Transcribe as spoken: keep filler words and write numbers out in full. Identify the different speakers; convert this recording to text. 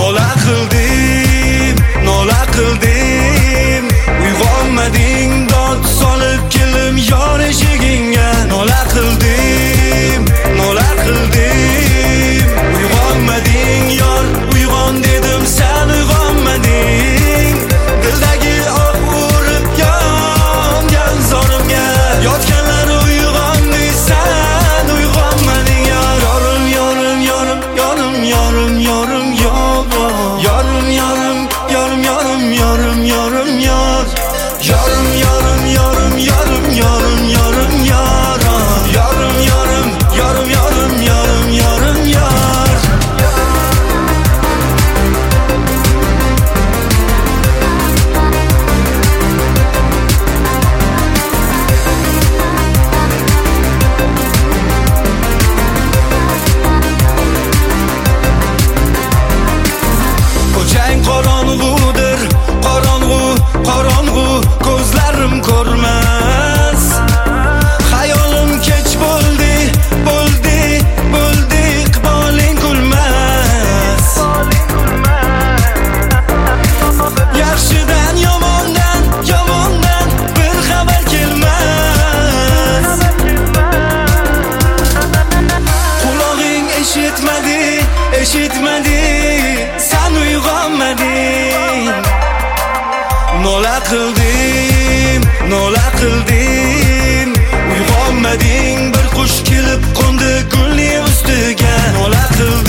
Speaker 1: Nola qildim, nola qildim, uyg'onmading dod solib kelim yor eshigingga. Nola qildim, nola qildim, uyg'onmading yor, uyg'on dedim sen uyg'onmading. Dildagi oq urib yongan zorimga, yotganlar uyg'on deysan uyg'onmading yor. Yorim yorim yorim yorim yorim yorim yor, yorim yorim yorim yorim yorim yorim yor, yorim yorim yorim yorim yorim yorim yor, yorim yorim yorim yorim yorim yorim yor. Ko'chang qorong'udir, qorong'u, qorong'u, ko'zlarim ko'rmas. Xayolim kech bo'ldi, bo'ldi, bo'ldi, iqboling kulmas. Yaxshidan yomondan, yomondan bir xabar kelmas. Qulog'ing eshitmadi, eshitmadi, sen uyg'onmading. Nola qildim, nola qildim, uyg'onmading. Bir qush kelib qo'ndi gulning ustiga. Nola qildim.